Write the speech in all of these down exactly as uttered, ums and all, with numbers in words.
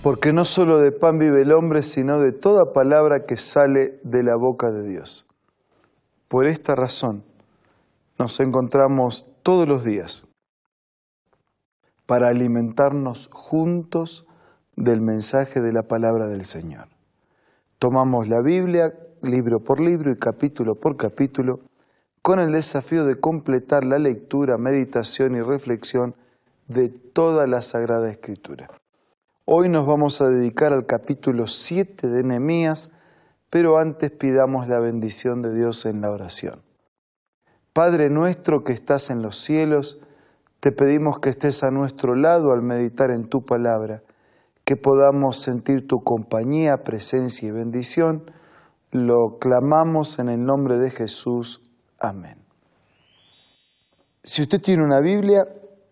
Porque no solo de pan vive el hombre, sino de toda palabra que sale de la boca de Dios. Por esta razón nos encontramos todos los días para alimentarnos juntos del mensaje de la palabra del Señor. Tomamos la Biblia, libro por libro y capítulo por capítulo, con el desafío de completar la lectura, meditación y reflexión de toda la Sagrada Escritura. Hoy nos vamos a dedicar al capítulo siete de Nehemías, pero antes pidamos la bendición de Dios en la oración. Padre nuestro que estás en los cielos, te pedimos que estés a nuestro lado al meditar en tu palabra, que podamos sentir tu compañía, presencia y bendición. Lo clamamos en el nombre de Jesús. Amén. Si usted tiene una Biblia,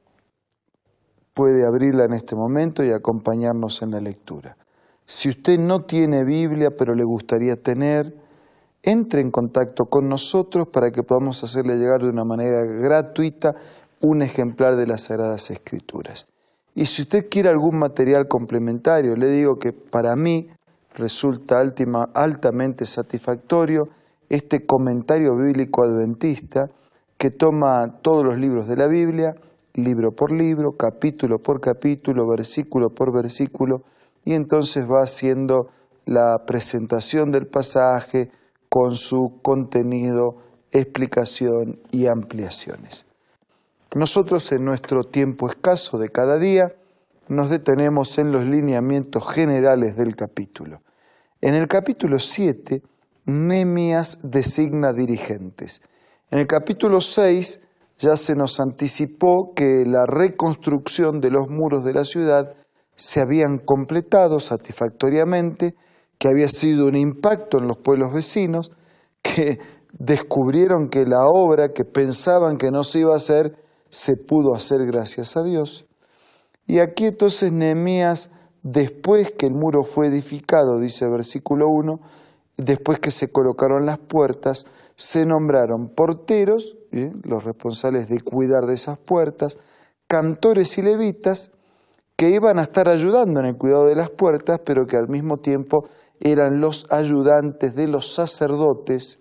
puede abrirla en este momento y acompañarnos en la lectura. Si usted no tiene Biblia, pero le gustaría tener, entre en contacto con nosotros para que podamos hacerle llegar de una manera gratuita un ejemplar de las Sagradas Escrituras. Y si usted quiere algún material complementario, le digo que para mí resulta altima, altamente satisfactorio este comentario bíblico adventista que toma todos los libros de la Biblia, libro por libro, capítulo por capítulo, versículo por versículo, y entonces va haciendo la presentación del pasaje con su contenido, explicación y ampliaciones. Nosotros en nuestro tiempo escaso de cada día nos detenemos en los lineamientos generales del capítulo. En el capítulo siete, Nehemías designa dirigentes. En el capítulo seis, ya se nos anticipó que la reconstrucción de los muros de la ciudad se habían completado satisfactoriamente, que había sido un impacto en los pueblos vecinos, que descubrieron que la obra que pensaban que no se iba a hacer, se pudo hacer gracias a Dios. Y aquí entonces Nehemías, después que el muro fue edificado, dice el versículo uno, después que se colocaron las puertas, se nombraron porteros, ¿eh? los responsables de cuidar de esas puertas, cantores y levitas, que iban a estar ayudando en el cuidado de las puertas, pero que al mismo tiempo eran los ayudantes de los sacerdotes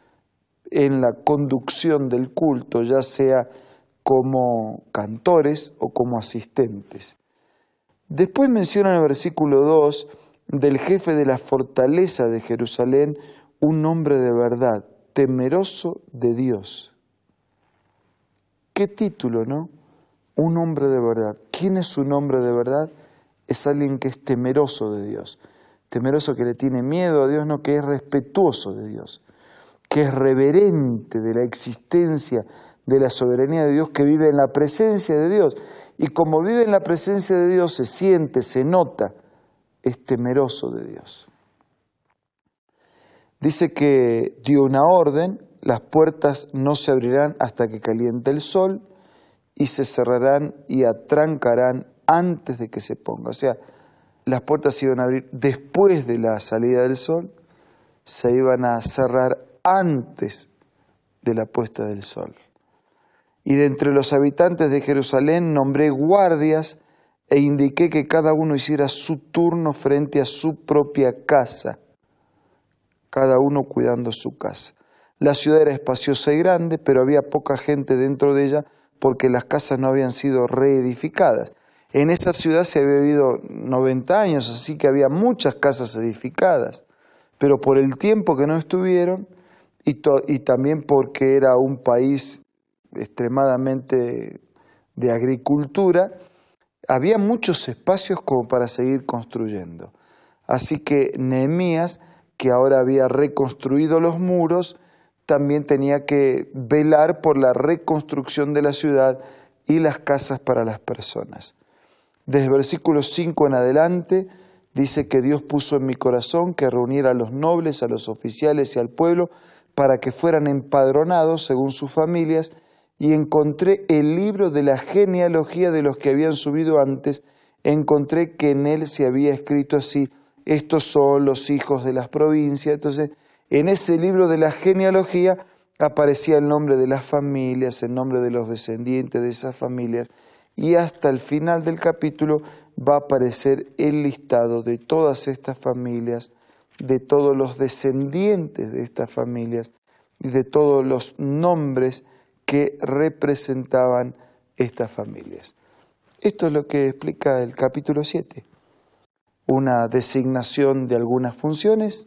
en la conducción del culto, ya sea como cantores o como asistentes. Después menciona en el versículo dos del jefe de la fortaleza de Jerusalén, un hombre de verdad, temeroso de Dios. ¿Qué título, no? Un hombre de verdad. ¿Quién es un hombre de verdad? Es alguien que es temeroso de Dios. Temeroso que le tiene miedo a Dios, no, que es respetuoso de Dios, que es reverente de la existencia, de la soberanía de Dios, que vive en la presencia de Dios. Y como vive en la presencia de Dios, se siente, se nota, es temeroso de Dios. Dice que dio una orden, las puertas no se abrirán hasta que caliente el sol y se cerrarán y atrancarán antes de que se ponga. O sea, las puertas se iban a abrir después de la salida del sol, se iban a cerrar antes de la puesta del sol. Y de entre los habitantes de Jerusalén nombré guardias e indiqué que cada uno hiciera su turno frente a su propia casa, cada uno cuidando su casa. La ciudad era espaciosa y grande, pero había poca gente dentro de ella porque las casas no habían sido reedificadas. En esa ciudad se había vivido noventa años, así que había muchas casas edificadas, pero por el tiempo que no estuvieron y, to- y también porque era un país extremadamente de agricultura, había muchos espacios como para seguir construyendo. Así que Nehemías, que ahora había reconstruido los muros, también tenía que velar por la reconstrucción de la ciudad y las casas para las personas. Desde el versículo cinco en adelante dice que Dios puso en mi corazón que reuniera a los nobles, a los oficiales y al pueblo para que fueran empadronados según sus familias, y encontré el libro de la genealogía de los que habían subido antes. Encontré que en él se había escrito así: estos son los hijos de las provincias. Entonces, en ese libro de la genealogía aparecía el nombre de las familias, el nombre de los descendientes de esas familias, y hasta el final del capítulo va a aparecer el listado de todas estas familias, de todos los descendientes de estas familias y de todos los nombres que representaban estas familias. Esto es lo que explica el capítulo siete. Una designación de algunas funciones,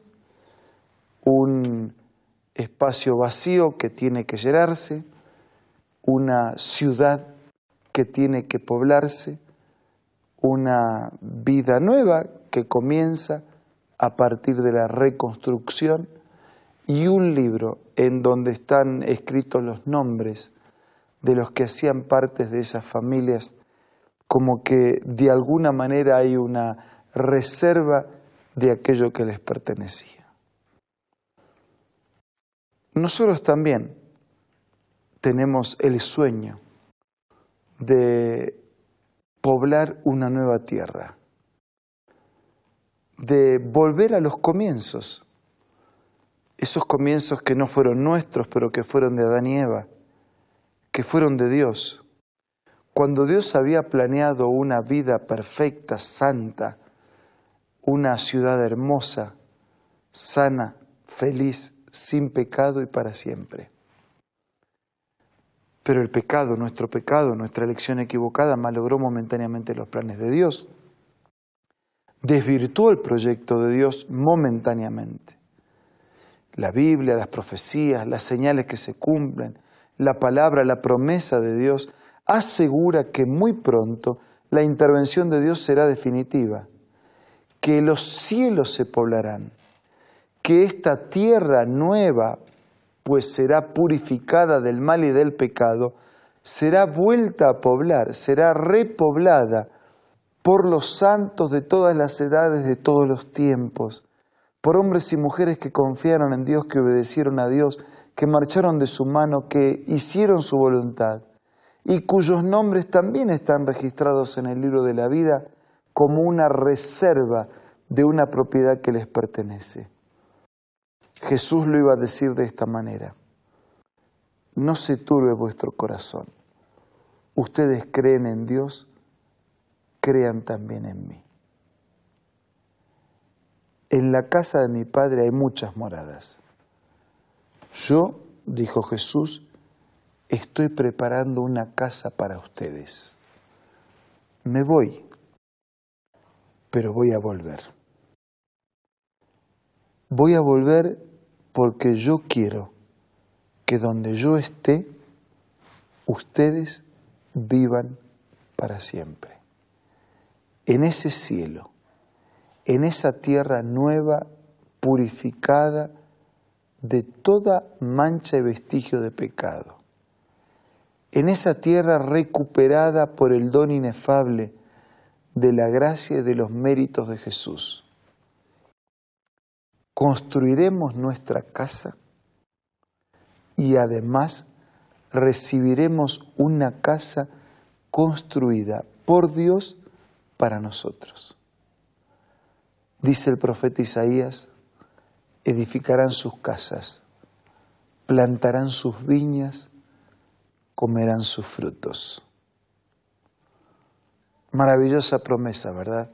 un espacio vacío que tiene que llenarse, una ciudad que tiene que poblarse, una vida nueva que comienza a partir de la reconstrucción y un libro en donde están escritos los nombres de los que hacían parte de esas familias, como que de alguna manera hay una reserva de aquello que les pertenecía. Nosotros también tenemos el sueño de poblar una nueva tierra, de volver a los comienzos, esos comienzos que no fueron nuestros, pero que fueron de Adán y Eva, que fueron de Dios. Cuando Dios había planeado una vida perfecta, santa, una ciudad hermosa, sana, feliz, sin pecado y para siempre. Pero el pecado, nuestro pecado, nuestra elección equivocada, malogró momentáneamente los planes de Dios. Desvirtuó el proyecto de Dios momentáneamente. La Biblia, las profecías, las señales que se cumplen, la palabra, la promesa de Dios, asegura que muy pronto la intervención de Dios será definitiva, que los cielos se poblarán, que esta tierra nueva, pues será purificada del mal y del pecado, será vuelta a poblar, será repoblada por los santos de todas las edades, de todos los tiempos, por hombres y mujeres que confiaron en Dios, que obedecieron a Dios, que marcharon de su mano, que hicieron su voluntad, y cuyos nombres también están registrados en el libro de la vida como una reserva de una propiedad que les pertenece. Jesús lo iba a decir de esta manera: no se turbe vuestro corazón. Ustedes creen en Dios, crean también en mí. En la casa de mi Padre hay muchas moradas. Yo, dijo Jesús, estoy preparando una casa para ustedes. Me voy, pero voy a volver. Voy a volver porque yo quiero que donde yo esté, ustedes vivan para siempre. En ese cielo, en esa tierra nueva, purificada de toda mancha y vestigio de pecado. En esa tierra recuperada por el don inefable de la gracia y de los méritos de Jesús. Construiremos nuestra casa y además recibiremos una casa construida por Dios para nosotros. Dice el profeta Isaías: edificarán sus casas, plantarán sus viñas, comerán sus frutos. Maravillosa promesa, ¿verdad?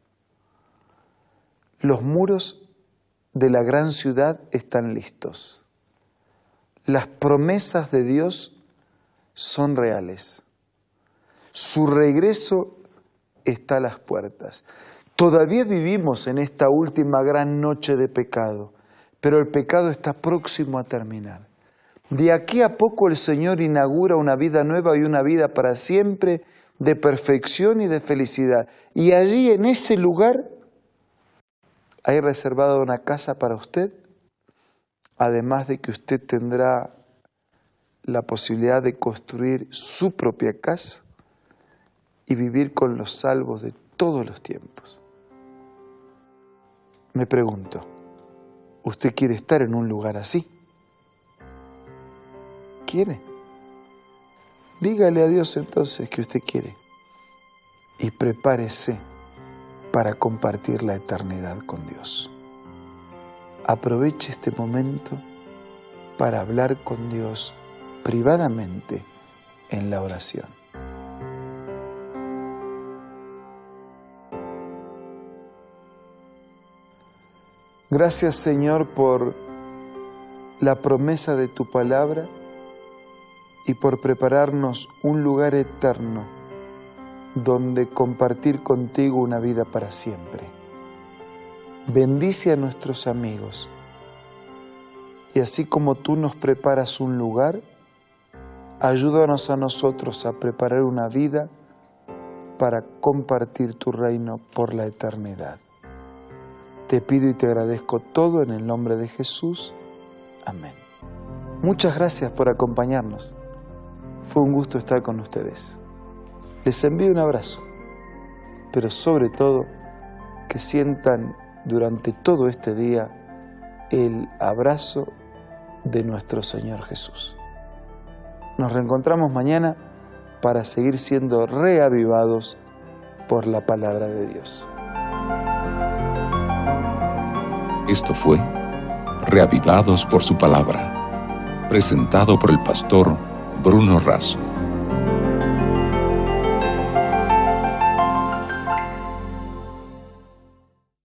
Los muros de la gran ciudad están listos. Las promesas de Dios son reales. Su regreso está a las puertas. Todavía vivimos en esta última gran noche de pecado, pero el pecado está próximo a terminar. De aquí a poco el Señor inaugura una vida nueva y una vida para siempre de perfección y de felicidad. Y allí, en ese lugar, hay reservada una casa para usted, además de que usted tendrá la posibilidad de construir su propia casa y vivir con los salvos de todos los tiempos. Me pregunto, ¿usted quiere estar en un lugar así? ¿Quiere? Dígale a Dios entonces que usted quiere y prepárese para compartir la eternidad con Dios. Aproveche este momento para hablar con Dios privadamente en la oración. Gracias, Señor, por la promesa de tu palabra y por prepararnos un lugar eterno donde compartir contigo una vida para siempre. Bendice a nuestros amigos y así como tú nos preparas un lugar, ayúdanos a nosotros a preparar una vida para compartir tu reino por la eternidad. Te pido y te agradezco todo en el nombre de Jesús. Amén. Muchas gracias por acompañarnos. Fue un gusto estar con ustedes. Les envío un abrazo, pero sobre todo que sientan durante todo este día el abrazo de nuestro Señor Jesús. Nos reencontramos mañana para seguir siendo reavivados por la palabra de Dios. Esto fue Reavivados por su palabra, presentado por el pastor Bruno Razo.